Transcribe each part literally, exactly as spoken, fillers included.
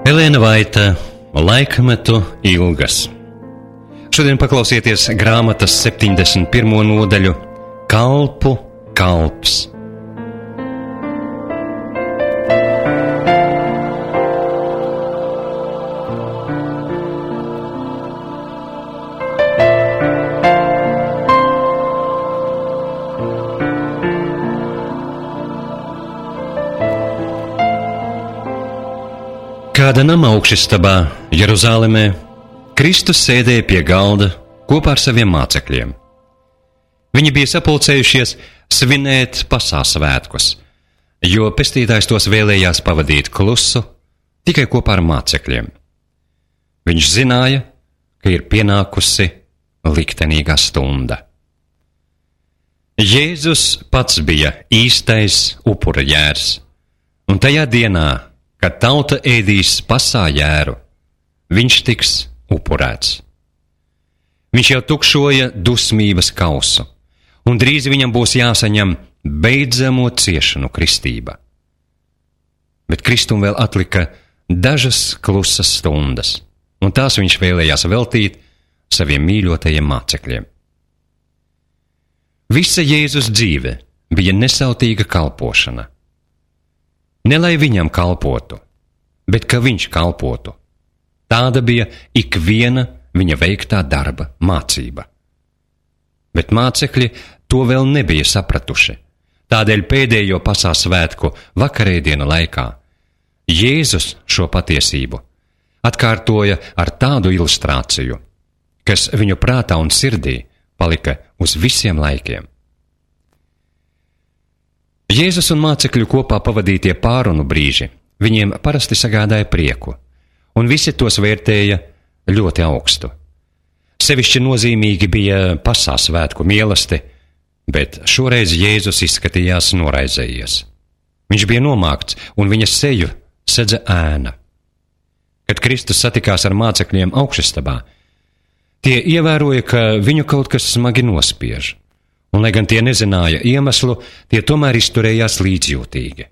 Elēna Vaita, Laikmetu ilgas. Šodien paklausieties grāmatas septiņdesmit pirmo nodaļu Kalpu kalps. Kāda nama augšistabā, Jeruzālemē, Kristus sēdēja pie galda kopā ar saviem mācekļiem. Viņi bija sapulcējušies svinēt Pasā svētkus, jo pestītājs tos vēlējās pavadīt klusu, tikai kopā ar mācekļiem. Viņš zināja, ka ir pienākusi liktenīgā stunda. Jēzus pats bija īstais upura jērs, un tajā dienā, kad tauta ēdīs Pasā jēru, viņš tiks upurēts. Viņš jau tukšoja dusmības kausu, un drīz viņam būs jāsaņem beidzamo ciešanu kristība. Bet Kristum vēl atlika dažas klusas stundas, un tās viņš vēlējās veltīt saviem mīļotajiem mācekļiem. Visa Jēzus dzīve bija nesautīga kalpošana. Ne lai viņam kalpotu, bet ka viņš kalpotu. Tāda bija ikviena viņa veiktā darba mācība. Bet mācekļi to vēl nebija sapratuši. Tādēļ pēdējo Pasā svētku vakarēdienu laikā Jēzus šo patiesību atkārtoja ar tādu ilustrāciju, kas viņu prātā un sirdī palika uz visiem laikiem. Jēzus un mācekļu kopā pavadītie pārunu brīži viņiem parasti sagādāja prieku, un visi tos vērtēja ļoti augstu. Sevišķi nozīmīgi bija Pasā svētku mīlesti, bet šoreiz Jēzus izskatījās noraizējies. Viņš bija nomākts, un viņa seju sedza ēna. Kad Kristus satikās ar mācekļiem augšistabā, tie ievēroja, ka viņu kaut kas smagi nospiež. Un, lai gan tie nezināja iemeslu, tie tomēr izturējās līdzjūtīgi.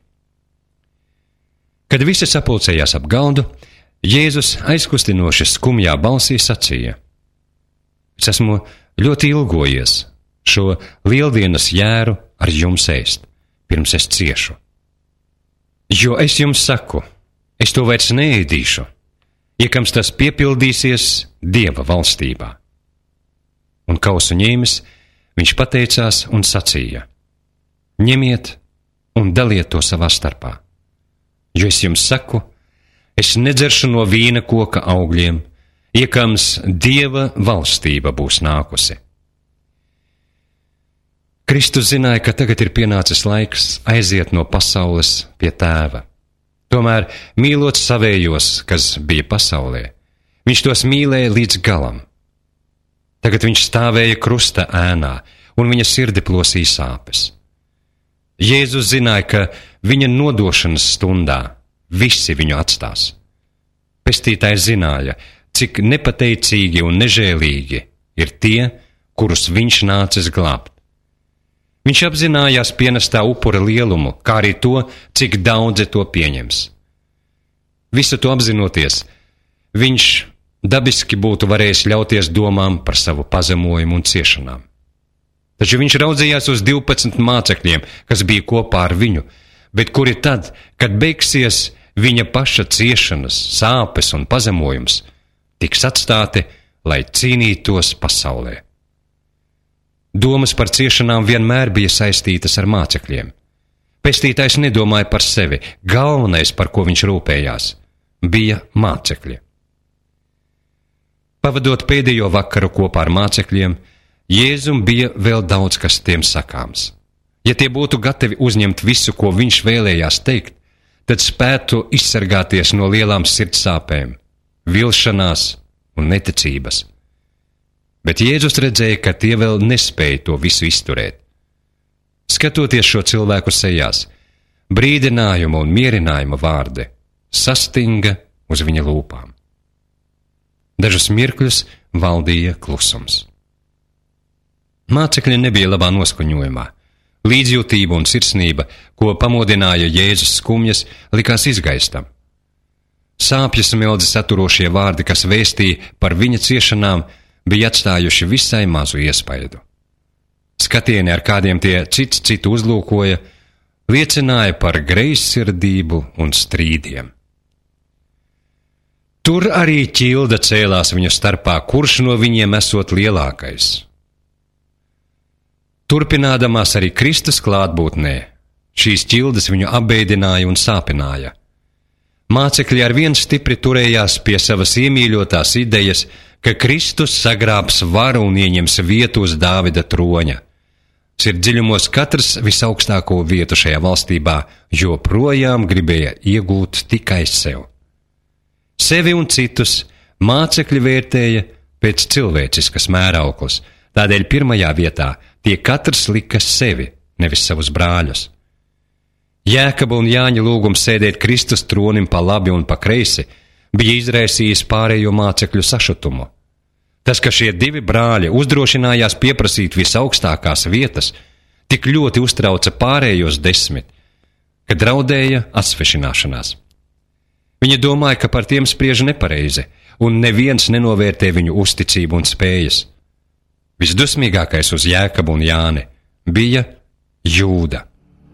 Kad visi sapulcējās ap galdu, Jēzus aizkustinoši skumjā balsī sacīja: Es esmu ļoti ilgojies šo lieldienas jēru ar jums ēst, pirms es ciešu. Jo es jums saku, es to vairs neēdīšu, iekams tas piepildīsies Dieva valstībā. Un kausu ņēmis, viņš pateicās un sacīja: Ņemiet un daliet to savā starpā, jo es jums saku, es nedzeršu no vīna koka augļiem, iekams Dieva valstība būs nākusi. Kristus zināja, ka tagad ir pienācis laiks aiziet no pasaules pie Tēva. Tomēr, mīlot savējos, kas bija pasaulē, viņš tos mīlēja līdz galam. Tagad viņš stāvēja krusta ēnā, un viņa sirdi plosīja sāpes. Jēzus zināja, ka viņa nodošanas stundā visi viņu atstās. Pestītājs zināja, cik nepateicīgi un nežēlīgi ir tie, kurus viņš nācis glābt. Viņš apzinājās pienestā upura lielumu, kā arī to, cik daudzi to pieņems. Visu to apzinoties, viņš dabiski būtu varējis ļauties domām par savu pazemojumu un ciešanām. Taču viņš raudzījās uz divpadsmit mācekļiem, kas bija kopā ar viņu, bet kuri tad, kad beigsies viņa paša ciešanas, sāpes un pazemojums, tiks atstāti, lai cīnītos pasaulē. Domas par ciešanām vienmēr bija saistītas ar mācekļiem. Pestītājs nedomāja par sevi, galvenais, par ko viņš rūpējās, bija mācekļi. Pavadot pēdējo vakaru kopā ar mācekļiem, Jēzum bija vēl daudz kas tiem sakāms. Ja tie būtu gatavi uzņemt visu, ko viņš vēlējās teikt, tad spētu izsargāties no lielām sirdsāpēm, vilšanās un neticības. Bet Jēzus redzēja, ka tie vēl nespēja to visu izturēt. Skatoties šo cilvēku sejās, brīdinājuma un mierinājuma vārdi sastinga uz viņa lūpām. Dažus mirkļus valdīja klusums. Mācekļi nebija labā noskaņojumā. Līdzjūtība un sirsnība, ko pamodināja Jēzus skumjas, likās izgaistam. Sāpju smilzi saturošie vārdi, kas vēstīja par viņa ciešanām, bija atstājuši visai mazu iespaidu. Skatieni, ar kādiem tie cits citu uzlūkoja, liecināja par greizsirdību un strīdiem. Tur arī ķilda cēlās viņu starpā, kurš no viņiem esot lielākais. Turpinādamās arī Kristus klātbūtnē, šīs ķildes viņu apbēdināja un sāpināja. Mācekļi ar vien stipri turējās pie savas iemīļotās idejas, ka Kristus sagrābs varu un ieņems vietu uz Dāvida troņa. Sirdziļumos katrs visaugstāko vietu šajā valstībā joprojām gribēja iegūt tikai sev. Sevi un citus mācekļi vērtēja pēc cilvēciskas mērauklas, tādēļ pirmajā vietā tie katrs lika sevi, nevis savus brāļus. Jēkaba un Jāņa lūgums sēdēt Kristus tronim pa labi un pa kreisi bija izraisījis pārējo mācekļu sašutumu. Tas, ka šie divi brāļi uzdrošinājās pieprasīt visaugstākās vietas, tik ļoti uztrauca pārējos desmit, ka draudēja atsvešināšanās. Viņi domāja, ka par tiem spriež nepareizi, un neviens nenovērtē viņu uzticību un spējas. Visdusmīgākais uz Jēkabu un Jāni bija Jūda.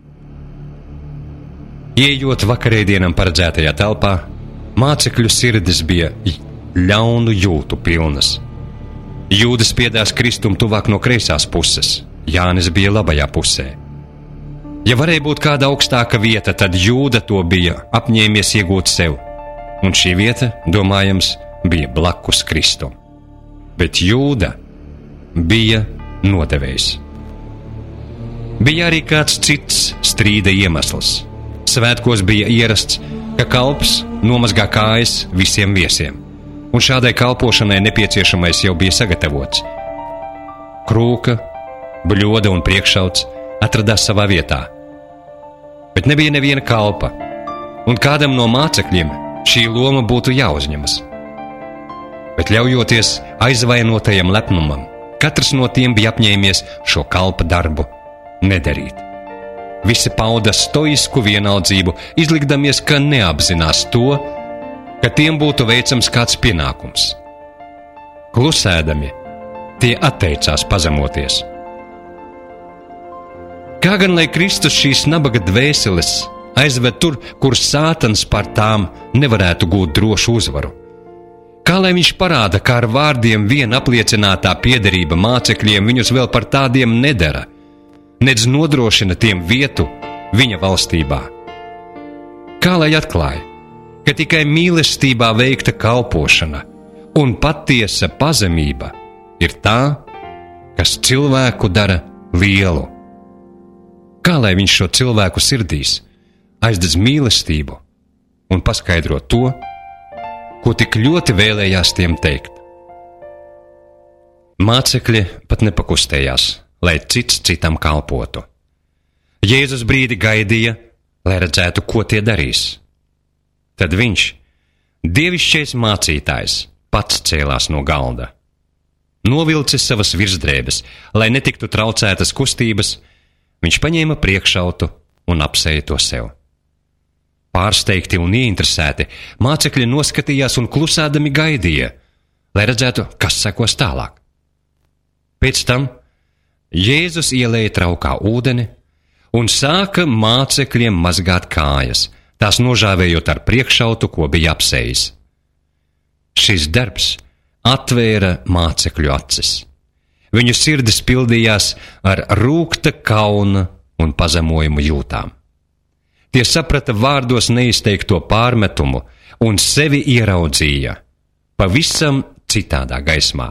Ieejot vakarēdienam paredzētajā telpā, mācekļu sirdis bija ļaunu jūtu pilnas. Jūdas piedās Kristum tuvāk no kreisās puses, Jānis bija labajā pusē. Ja varēja būt kāda augstāka vieta, tad Jūda to bija apņēmies iegūt sev, un šī vieta, domājams, bija blakus Kristum. Bet Jūda bija nodevējs. Bija arī kāds cits strīda iemesls. Svētkos bija ierasts, ka kalps nomazgā kājas visiem viesiem, un šādai kalpošanai nepieciešamais jau bija sagatavots. Krūka, bļoda un priekšauts atradās savā vietā, bet nebija neviena kalpa, un kādam no mācekļiem šī loma būtu jāuzņemas. Bet ļaujoties aizvainotajam lepnumam, katrs no tiem bija apņēmies šo kalpa darbu nedarīt. Visi pauda stoisku vienaldzību, izlikdamies, ka neapzinās to, ka tiem būtu veicams kāds pienākums. Klusēdami, tie atteicās pazemoties. Kā gan lai Kristus šīs nabaga dvēseles aizved tur, kur Sātans par tām nevarētu gūt drošu uzvaru? Kā lai viņš parāda, kā ar vārdiem vien apliecinātā piederība mācekļiem viņus vēl par tādiem nedara, nedz nodrošina tiem vietu viņa valstībā? Kā lai atklāja, ka tikai mīlestībā veikta kalpošana un patiesa pazemība ir tā, kas cilvēku dara lielu? Kā lai viņš šo cilvēku sirdīs aizdedz mīlestību un paskaidro to, ko tik ļoti vēlējās tiem teikt? Mācekļi pat nepakustējās, lai cits citam kalpotu. Jēzus brīdi gaidīja, lai redzētu, ko tie darīs. Tad viņš, dievišķais mācītājs, pats cēlās no galda. Novilcis savas virsdrēbes, lai netiktu traucētas kustības, viņš paņēma priekšautu un apsēja to sev. Pārsteigti un ieinteresēti, mācekļi noskatījās un klusādami gaidīja, lai redzētu, kas sekos tālāk. Pēc tam Jēzus ielēja traukā ūdeni un sāka mācekļiem mazgāt kājas, tās nožāvējot ar priekšautu, ko bija apsējis. Šis darbs atvēra mācekļu acis. Viņu sirdis pildījās ar rūkta kauna un pazemojumu jūtām. Tie saprata vārdos neizteikto pārmetumu un sevi ieraudzīja pavisam citādā gaismā.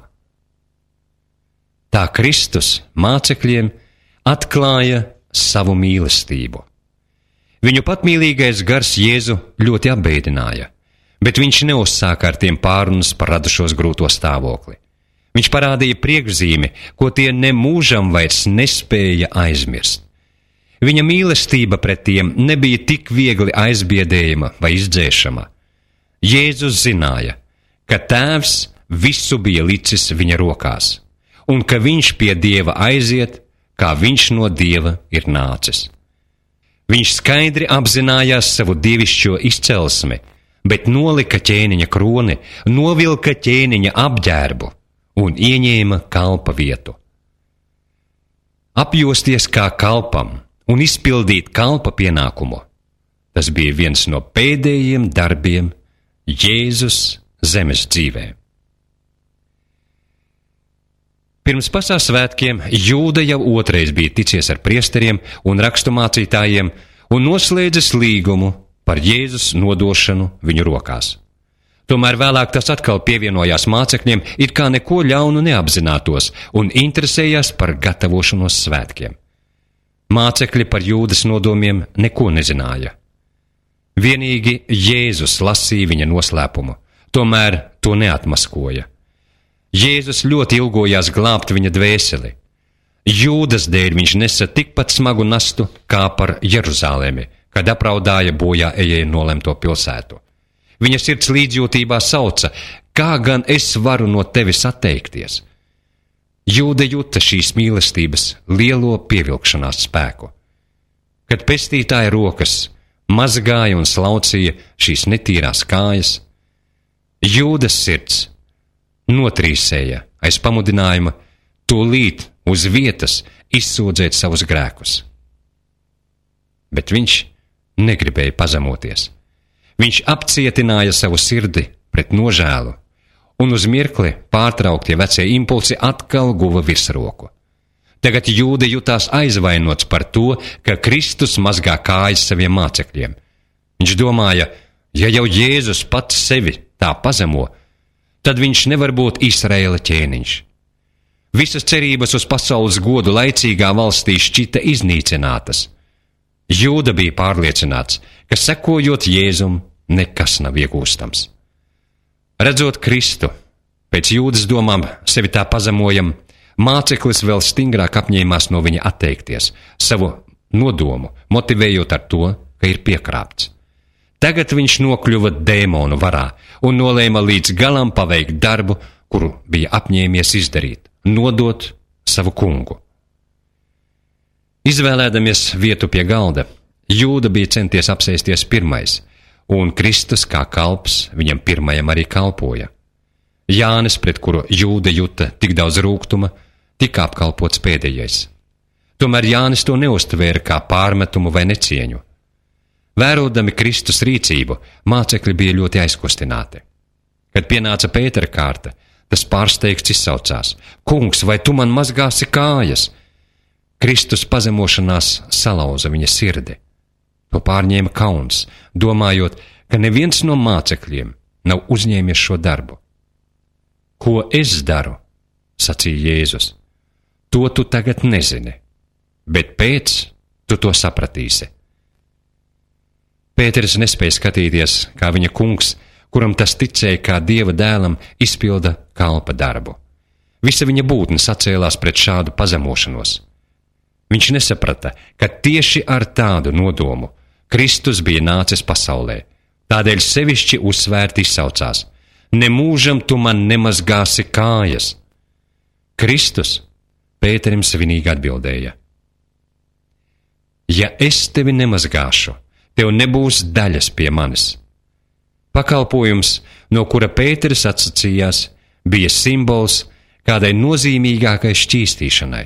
Tā Kristus mācekļiem atklāja savu mīlestību. Viņu patmīlīgais gars Jēzu ļoti apbēdināja, bet viņš neuzsāka ar tiem pārunas par radušos grūto stāvokli. Viņš parādīja priekšzīmi, ko tie nemūžam vairs nespēja aizmirst. Viņa mīlestība pret tiem nebija tik viegli aizbiedējama vai izdzēšama. Jēzus zināja, ka Tēvs visu bija licis viņa rokās, un ka viņš pie Dieva aiziet, kā viņš no Dieva ir nācis. Viņš skaidri apzinājās savu dievišķo izcelsmi, bet nolika ķēniņa kroni, novilka ķēniņa apģērbu un ieņēma kalpa vietu. Apjosties kā kalpam un izpildīt kalpa pienākumu, tas bija viens no pēdējiem darbiem Jēzus zemes dzīvē. Pirms Pasā svētkiem Jūda jau otrais bija ticies ar priesteriem un raksturmācītājiem un noslēdzis līgumu par Jēzus nodošanu viņu rokās. Tomēr vēlāk tas atkal pievienojās mācekļiem, it kā neko ļaunu neapzinātos un interesējās par gatavošanos svētkiem. Mācekļi par Jūdas nodomiem neko nezināja. Vienīgi Jēzus lasīja viņa noslēpumu, tomēr to neatmaskoja. Jēzus ļoti ilgojās glābt viņa dvēseli. Jūdas dēļ viņš nesa tikpat smagu nastu kā par Jeruzalemi, kad apraudāja bojā ejēju nolemto pilsētu. Viņa sirds līdzjūtībā sauca, kā gan es varu no tevis atteikties? Jūda juta šīs mīlestības lielo pievilkšanās spēku. Kad pestītāja rokas mazgāja un slaucīja šīs netīrās kājas, Jūdas sirds notrīsēja aiz pamudinājuma tūlīt uz vietas izsūdzēt savus grēkus. Bet viņš negribēja pazemoties. Viņš apcietināja savu sirdi pret nožēlu, un uz mirkli pārtrauktie vecie impulsi atkal guva virsroku. Tagad Jūda jutās aizvainots par to, ka Kristus mazgā kājas saviem mācekļiem. Viņš domāja, ja jau Jēzus pats sevi tā pazemo, tad viņš nevar būt Izraēla ķēniņš. Visas cerības uz pasaules godu laicīgā valstī šķita iznīcinātas. Jūda bija pārliecināts, ka sekojot Jēzum nekas nav iegūstams. Redzot Kristu, pēc Jūdas domām sevi tā pazemojam, māceklis vēl stingrāk apņēmās no viņa atteikties, savu nodomu motivējot ar to, ka ir piekrāpts. Tagad viņš nokļuva dēmonu varā un nolēma līdz galam paveikt darbu, kuru bija apņēmies izdarīt, nodot savu kungu. Izvēlēdamies vietu pie galda, Jūda bija centies apsēsties pirmais, un Kristus kā kalps viņam pirmajam arī kalpoja. Jānis, pret kuru Jūda juta tik daudz rūgtuma, tika apkalpots pēdējais. Tomēr Jānis to neuztvēra kā pārmetumu vai necieņu. Vērodami Kristus rīcību, mācekļi bija ļoti aizkustināti. Kad pienāca Pētera kārta, tas pārsteigts izsaucās: Kungs, vai tu man mazgāsi kājas? Kristus pazemošanās salauza viņa sirdi. To pārņēma kauns, domājot, ka neviens no mācekļiem nav uzņēmies šo darbu. Ko es daru, sacīja Jēzus, to tu tagad nezini, bet pēc tu to sapratīsi. Pēteris nespēja skatīties, kā viņa kungs, kuram tas ticēja kā Dieva dēlam, izpilda kalpa darbu. Visa viņa būtne sacēlās pret šādu pazemošanos. Viņš nesaprata, ka tieši ar tādu nodomu Kristus bija nācis pasaulē, tādēļ sevišķi uzsvērti izsaucās: Nemūžam tu man nemazgāsi kājas. Kristus Pēterim svinīgi atbildēja: Ja es tevi nemazgāšu, tev nebūs daļas pie manis. Pakalpojums, no kura Pēteris atsacījās, bija simbols kādai nozīmīgākai šķīstīšanai.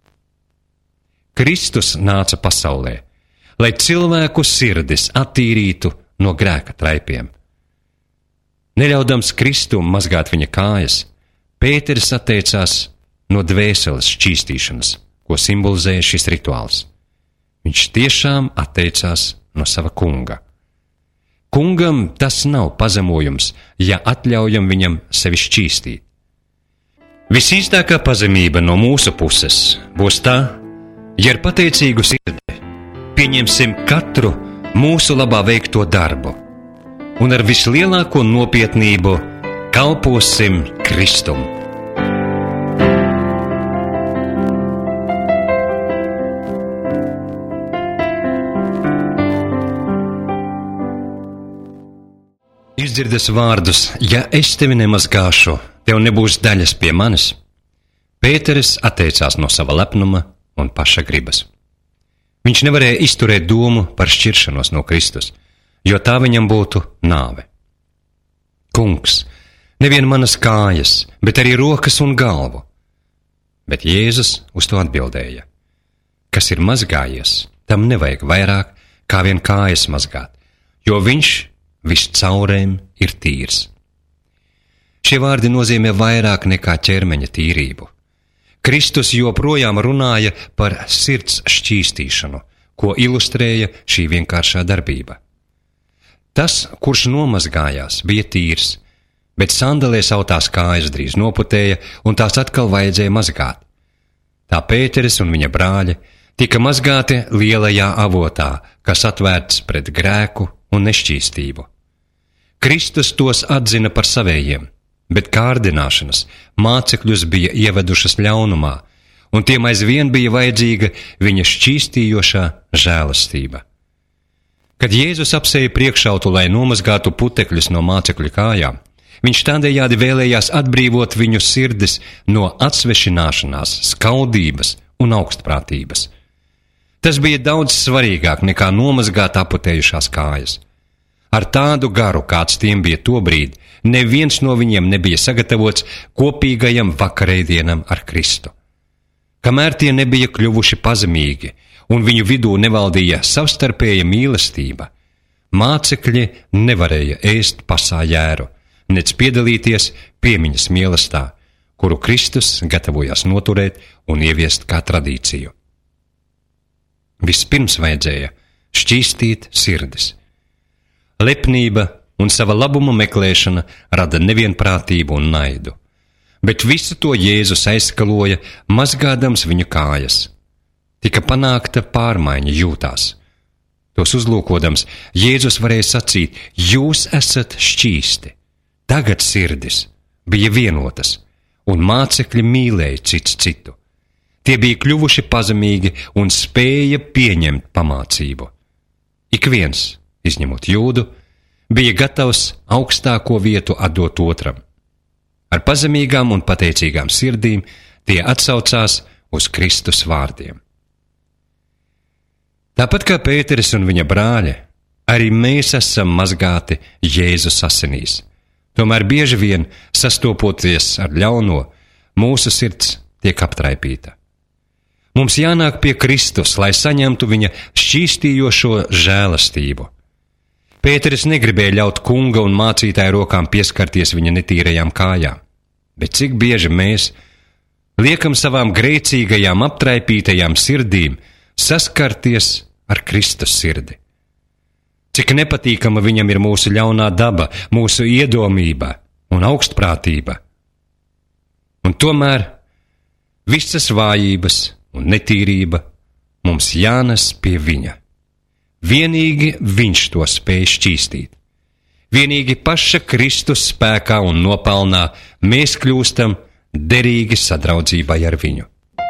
Kristus nāca pasaulē, lai cilvēku sirdis attīrītu no grēka traipiem. Neļaudams Kristum mazgāt viņa kājas, Pēteris atteicās no dvēseles šķīstīšanas, ko simbolizēja šis rituāls. Viņš tiešām atteicās no sava kunga. Kungam tas nav pazemojums, ja atļaujam viņam sevi šķīstīt. Visīstākā pazemība no mūsu puses būs tā, ja ar pateicīgu sirdi pieņemsim katru mūsu labā veikto darbu un ar vislielāko nopietnību kalposim Kristum. Izdzirdes vārdus: Ja es tevi nemazgāšu, tev nebūs daļas pie manis, Pēteris atteicās no sava lepnuma un paša gribas. Viņš nevarēja izturēt domu par šķiršanos no Kristus, jo tā viņam būtu nāve. Kungs, nevien manas kājas, bet arī rokas un galvu. Bet Jēzus uz to atbildēja: kas ir mazgājies, tam nevajag vairāk kā vien kājas mazgāt, jo viņš viscaurēm ir tīrs. Šie vārdi nozīmē vairāk nekā ķermeņa tīrību. Kristus joprojām runāja par sirds šķīstīšanu, ko ilustrēja šī vienkāršā darbība. Tas, kurš nomazgājās, bija tīrs, bet sandalēs autās kājas drīz noputēja, un tās atkal vajadzēja mazgāt. Tā Pēteris un viņa brāļi tika mazgāti lielajā avotā, kas atvērts pret grēku un nešķīstību. Kristus tos atzina par savējiem, bet kārdināšanas mācekļus bija ievedušas ļaunumā, un tiem aizvien bija vajadzīga viņa šķīstījošā žēlastība. Kad Jēzus apsēja priekšautu, lai nomazgātu putekļus no mācekļu kājām, viņš tādējādi vēlējās atbrīvot viņu sirdis no atsvešināšanās, skaudības un augstprātības. Tas bija daudz svarīgāk nekā nomazgāt aputējušās kājas. Ar tādu garu, kāds tiem bija tobrīd, neviens no viņiem nebija sagatavots kopīgajam vakarēdienam ar Kristu. Kamēr tie nebija kļuvuši pazemīgi un viņu vidū nevaldīja savstarpēja mīlestība, mācekļi nevarēja ēst pasā jēru, nec piedalīties piemiņas mīlestā, kuru Kristus gatavojās noturēt un ieviest kā tradīciju. Vispirms vajadzēja šķīstīt sirdis. Lepnība un sava labuma meklēšana rada nevienprātību un naidu, bet visu to Jēzus aizskaloja, mazgādams viņu kājas. Tika panākta pārmaiņa jūtās. Tos uzlūkodams, Jēzus varēja sacīt: jūs esat šķīsti. Tagad sirdis bija vienotas, un mācekļi mīlēja cits citu. Tie bija kļuvuši pazemīgi un spēja pieņemt pamācību. Ik viens, izņemot Jūdu, bija gatavs augstāko vietu atdot otram. Ar pazemīgām un pateicīgām sirdīm tie atsaucās uz Kristus vārdiem. Tāpat kā Pēteris un viņa brāļi, arī mēs esam mazgāti Jēzus asinīs. Tomēr bieži vien, sastopoties ar ļauno, mūsu sirds tiek aptraipīta. Mums jānāk pie Kristus, lai saņemtu viņa šķīstījošo žēlastību. Pēteris negribēja ļaut kunga un mācītāja rokām pieskarties viņa netīrajām kājām, bet cik bieži mēs liekam savām grēcīgajām aptraipītajām sirdīm saskarties ar Kristus sirdi. Cik nepatīkama viņam ir mūsu ļaunā daba, mūsu iedomība un augstprātība. Un tomēr visas vājības un netīrība mums jānes pie viņa. Vienīgi viņš to spēj šķīstīt. Vienīgi paša Kristus spēkā un nopelnā mēs kļūstam derīgi sadraudzībai ar viņu.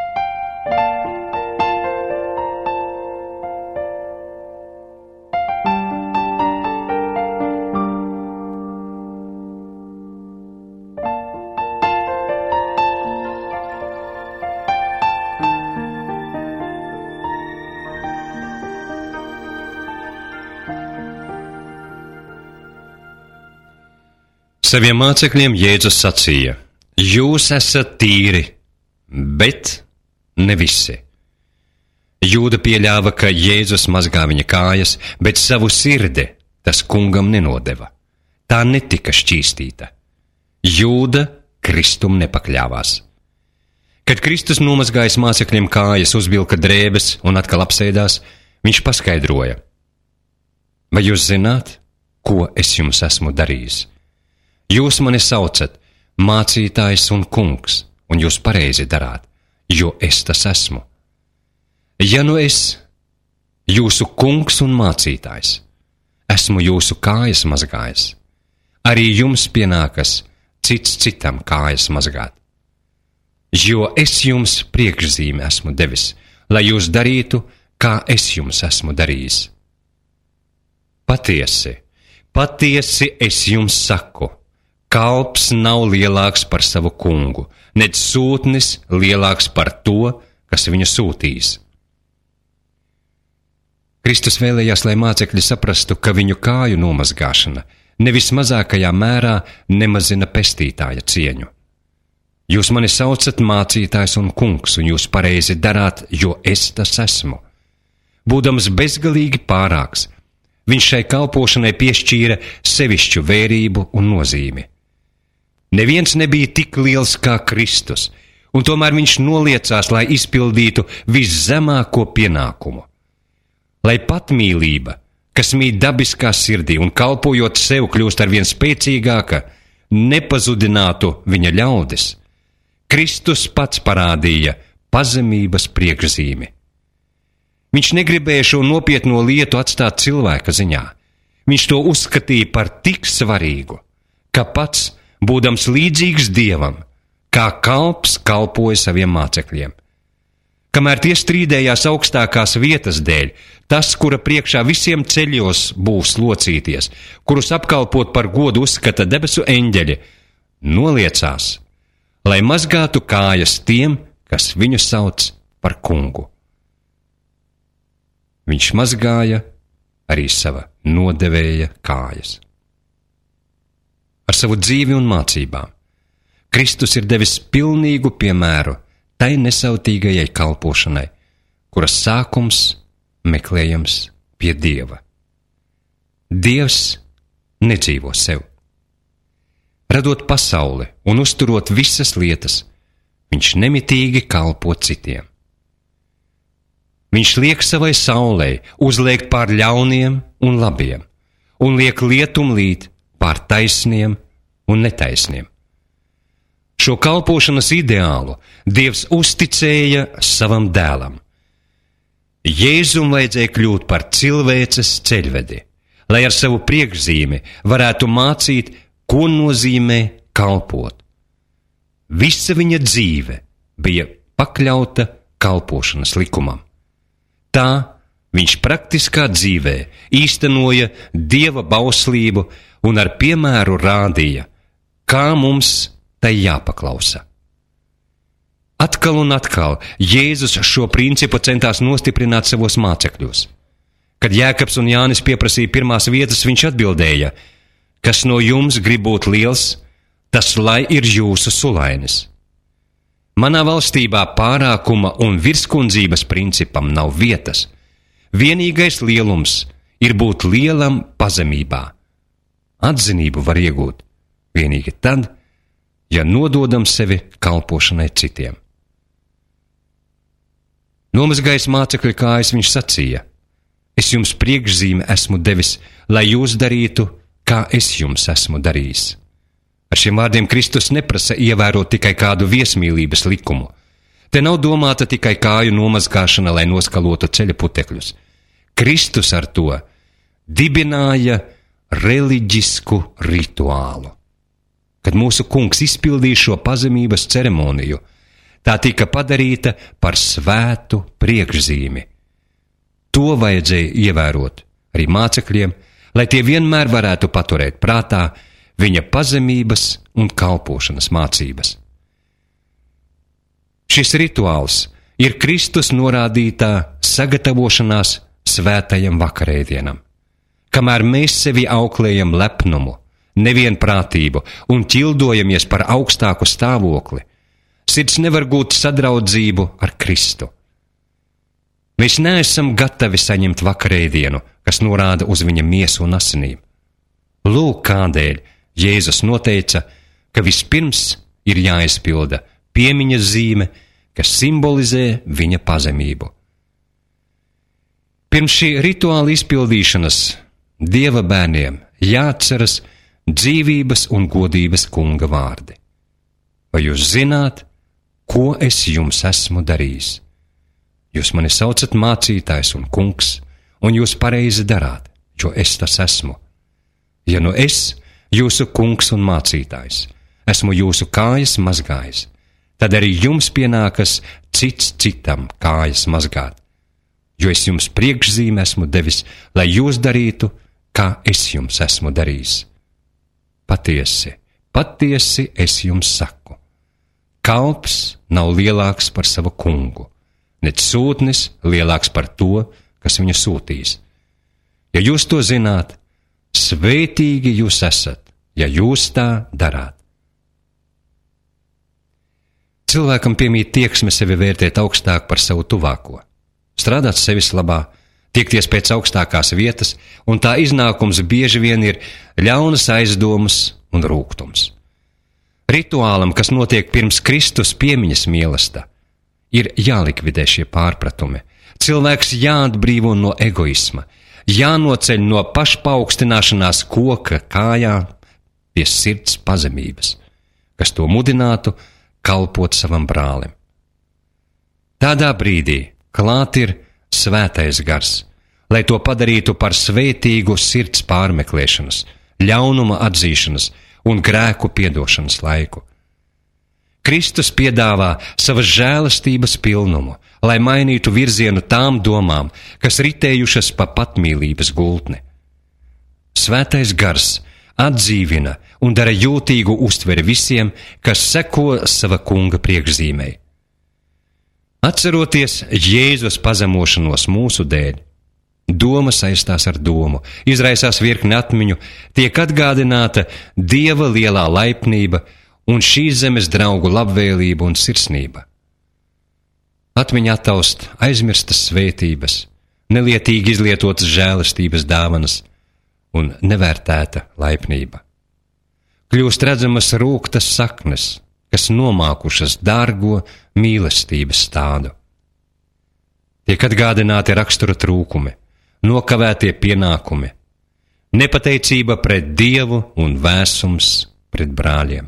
Saviem mācekļiem Jēzus sacīja: jūs esat tīri, bet ne visi. Jūda pieļāva, ka Jēzus mazgā viņa kājas, bet savu sirdi tas kungam nenodeva. Tā netika šķīstīta. Jūda Kristum nepakļāvās. Kad Kristus nomazgājis mācekļiem kājas, uzvilka drēbes un atkal apsēdās, viņš paskaidroja: vai jūs zināt, ko es jums esmu darījis? Jūs mani saucat mācītājs un kungs, un jūs pareizi darāt, jo es tas esmu. Ja nu es, jūsu kungs un mācītājs, esmu jūsu kājas mazgājis, arī jums pienākas cits citam kājas mazgāt. Jo es jums priekšzīmi esmu devis, lai jūs darītu, kā es jums esmu darījis. Patiesi, patiesi es jums saku, kalps nav lielāks par savu kungu, nec sūtnis lielāks par to, kas viņu sūtīs. Kristus vēlējās, lai mācekļi saprastu, ka viņu kāju nomazgāšana nevis mazākajā mērā nemazina pestītāja cieņu. Jūs mani saucat mācītājs un kungs, un jūs pareizi darāt, jo es tas esmu. Būdams bezgalīgi pārāks, viņš šai kalpošanai piešķīra sevišķu vērību un nozīmi. Neviens nebija tik liels kā Kristus, un tomēr viņš noliecās, lai izpildītu viszemāko pienākumu. Lai patmīlība, kas mīt dabiskā sirdī un kalpojot sev kļūst arvien spēcīgāka, nepazudinātu viņa ļaudis, Kristus pats parādīja pazemības priekšzīmi. Viņš negribēja šo nopietno lietu atstāt cilvēka ziņā. Viņš to uzskatīja par tik svarīgu, ka pats, būdams līdzīgs Dievam, kā kalps kalpoja saviem mācekļiem. Kamēr tie strīdējās augstākās vietas dēļ, tas, kura priekšā visiem ceļos būs locīties, kurus apkalpot par godu uzskata debesu eņģeļi, noliecās, lai mazgātu kājas tiem, kas viņu sauc par kungu. Viņš mazgāja arī sava nodevēja kājas. Ar savu dzīvi un mācībām Kristus ir devis pilnīgu piemēru tai nesautīgajai kalpošanai, kuras sākums meklējams pie Dieva. Dievs nedzīvo sev. Radot pasauli un uzturot visas lietas, viņš nemitīgi kalpo citiem. Viņš liek savai saulei uzliekt pār ļauniem un labiem, un liek lietum līt pār taisniem un netaisniem. Šo kalpošanas ideālu Dievs uzticēja savam dēlam. Jēzum vajadzēja kļūt par cilvēces ceļvedi, lai ar savu priekšzīmi varētu mācīt, ko nozīmē kalpot. Visa viņa dzīve bija pakļauta kalpošanas likumam. Tā viņš praktiskā dzīvē īstenoja Dieva bauslību un ar piemēru rādīja, kā mums tai jāpaklausa. Atkal un atkal Jēzus šo principu centās nostiprināt savos mācekļos. Kad Jēkabs un Jānis pieprasīja pirmās vietas, viņš atbildēja, kas no jums grib būt liels, tas lai ir jūsu sulainis. Manā valstībā pārākuma un virskundzības principam nav vietas. Vienīgais lielums ir būt lielam pazemībā. Atzinību var iegūt vienīgi tad, ja nododam sevi kalpošanai citiem. Nomazgājis mācekļu kājas, viņš sacīja, es jums priekšzīmi esmu devis, lai jūs darītu, kā es jums esmu darījis. Ar šiem vārdiem Kristus neprasa ievērot tikai kādu viesmīlības likumu. Te nav domāta tikai kāju nomazgāšana, lai noskalotu ceļa putekļus. Kristus ar to dibināja reliģisku rituālu. Kad mūsu kungs izpildīja šo pazemības ceremoniju, tā tika padarīta par svētu priekšzīmi. To vajadzēja ievērot arī mācekļiem, lai tie vienmēr varētu paturēt prātā viņa pazemības un kalpošanas mācības. Šis rituāls ir Kristus norādītā sagatavošanās svētajam vakarēdienam. Kamēr mēs sevi auklējam lepnumu, nevienprātību un ķildojamies par augstāku stāvokli, sirds nevar gūt sadraudzību ar Kristu. Mēs neesam gatavi saņemt vakarēdienu, kas norāda uz viņa miesu un asinīm. Lūk, kādēļ Jēzus noteica, ka vispirms ir jāizpilda piemiņas zīme, kas simbolizē viņa pazemību. Pirms šī rituāla izpildīšanas Dieva bērniem jāatceras dzīvības un godības kunga vārdi. Vai jūs zināt, ko es jums esmu darījis? Jūs mani saucat mācītājs un kungs, un jūs pareizi darāt, jo es tas esmu. Ja nu es, jūsu kungs un mācītājs, esmu jūsu kājas mazgājis, tad arī jums pienākas cits citam kājas mazgāt, jo es jums priekšzīmi esmu devis, lai jūs darītu, kā es jums esmu darījis. Patiesi, patiesi es jums saku, kalps nav lielāks par savu kungu, nec sūtnis lielāks par to, kas viņu sūtīs. Ja jūs to zināt, Svētīgi jūs esat, ja jūs tā darāt. Cilvēkam piemīt tieksme sevi vērtēt augstāk par savu tuvāko, strādāt sevis labā, tiekties pēc augstākās vietas, un tā iznākums bieži vien ir ļaunas aizdomas un rūgtums. Rituālam, kas notiek pirms Kristus piemiņas mīlestā, ir jālikvidē šie pārpratumi. Cilvēks jāatbrīvo no egoisma, jānoceļ no pašpaaugstināšanās koka kājā pie sirds pazemības, kas to mudinātu kalpot savam brālim. Tādā brīdī klāt ir svētais gars, lai to padarītu par svētīgu sirds pārmeklēšanas, ļaunuma atzīšanas un grēku piedošanas laiku. Kristus piedāvā savas žēlastības pilnumu, lai mainītu virzienu tām domām, kas ritējušas pa patmīlības gultni. Svētais gars atdzīvina un dara jūtīgu uztveri visiem, kas seko sava kunga priekšzīmei. Atceroties Jēzus pazemošanos mūsu dēļ, doma saistās ar domu, izraisās virkne atmiņu, tiek atgādināta Dieva lielā laipnība un šīs zemes draugu labvēlība un sirsnība. Atmiņā taust aizmirstas svētības, nelietīgi izlietotas žēlastības dāvanas un nevērtēta laipnība. Kļūst redzamas rūgtas saknes, kas nomākušas dārgo mīlestības stādu. Tiek atgādināti rakstura trūkumi, nokavētie pienākumi, nepateicība pret Dievu un vēsums pret brāļiem.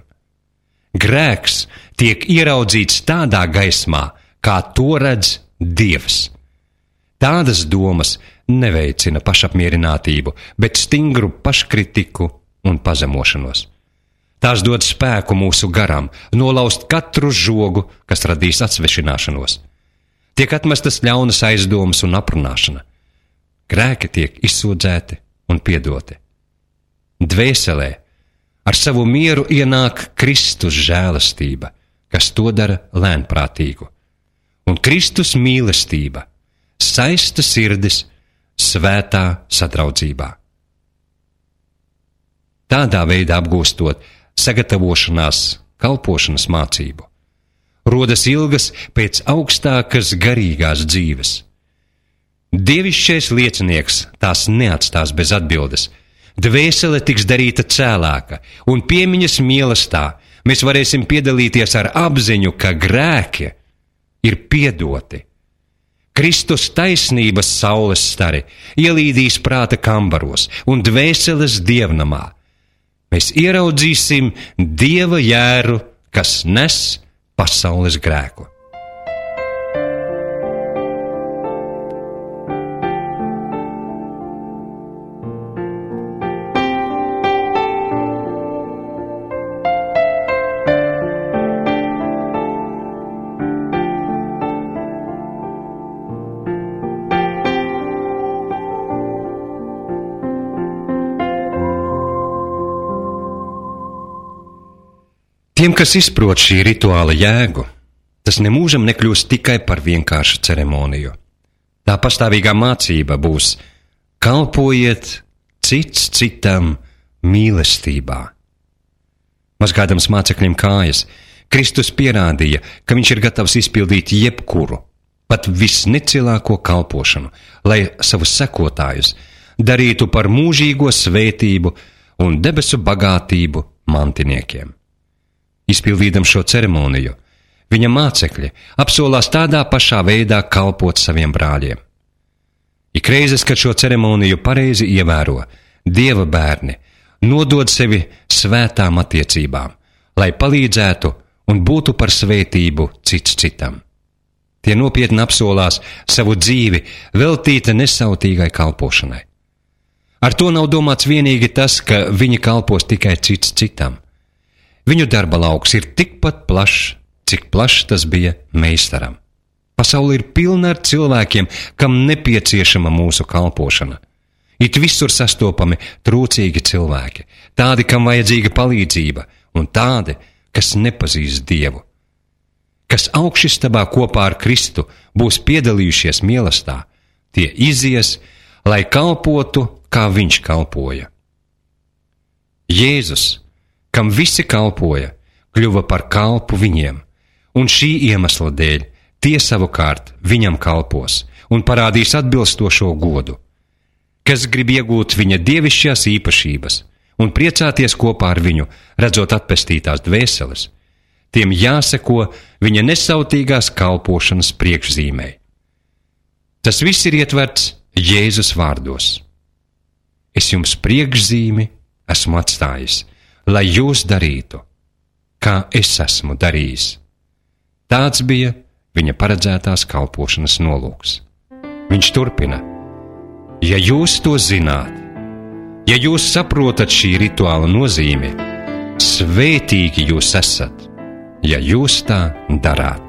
Grēks tiek ieraudzīts tādā gaismā, kā to redz Dievs. Tādas domas neveicina pašapmierinātību, bet stingru paškritiku un pazemošanos. Tās dod spēku mūsu garam, nolaust katru žogu, kas radīs atsvešināšanos. Tiek atmestas ļaunas aizdomas un aprunāšana. Grēki tiek izsūdzēti un piedoti. Dvēselē ar savu mieru ienāk Kristus žēlastība, kas to dara lēnprātīgu. Un Kristus mīlestība saista sirdis svētā sadraudzībā. Tādā veidā apgūstot sagatavošanās kalpošanas mācību, rodas ilgas pēc augstākas garīgās dzīves. Dievišķais liecinieks tās neatstās bez atbildes. Dvēsele tiks darīta cēlāka, un piemiņas mīlestā mēs varēsim piedalīties ar apziņu, ka grēki ir piedoti. Kristus taisnības saules stari ielīdīs prāta kambaros un dvēseles dievnamā. Mēs ieraudzīsim Dieva jēru, kas nes pasaules grēku. Tiem, kas izprot šī rituāla jēgu, tas nemūžam nekļūst tikai par vienkāršu ceremoniju. Tā pastāvīgā mācība būs: kalpojiet cits citam mīlestībā. Mazgādams mācekļiem kājas, Kristus pierādīja, ka viņš ir gatavs izpildīt jebkuru, pat visnecilāko kalpošanu, lai savus sekotājus darītu par mūžīgo svētību un debesu bagātību mantiniekiem. Izpildīdam šo ceremoniju, viņa mācekļi apsolās tādā pašā veidā kalpot saviem brāļiem. Ik reizes, kad šo ceremoniju pareizi ievēro, Dieva bērni nodod sevi svētām attiecībām, lai palīdzētu un būtu par svētību cits citam. Tie nopietni apsolās savu dzīvi veltīt nesautīgai kalpošanai. Ar to nav domāts vienīgi tas, ka viņi kalpos tikai cits citam. Viņu darba lauks ir tikpat plašs, cik plašs tas bija meistaram. Pasaule ir pilna ar cilvēkiem, kam nepieciešama mūsu kalpošana. It visur sastopami trūcīgi cilvēki, tādi, kam vajadzīga palīdzība, un tādi, kas nepazīst Dievu. Kas augšistabā kopā ar Kristu būs piedalījušies mīlestā, tie izies, lai kalpotu, kā viņš kalpoja, Jēzus, kam visi kalpoja, kļuva par kalpu viņiem, un šī iemesla dēļ tie savukārt viņam kalpos un parādīs atbilstošo godu. Kas grib iegūt viņa dievišķās īpašības un priecāties kopā ar viņu, redzot atpestītās dvēseles, tiem jāseko viņa nesautīgās kalpošanas priekšzīmei. Tas viss ir ietverts Jēzus vārdos. Es jums priekšzīmi esmu atstājis, lai jūs darītu, kā es esmu darījis. Tāds bija viņa paredzētās kalpošanas nolūks. Viņš turpina: ja jūs to zināt, ja jūs saprotat šī rituāla nozīmi, svētīgi jūs esat, ja jūs tā darāt.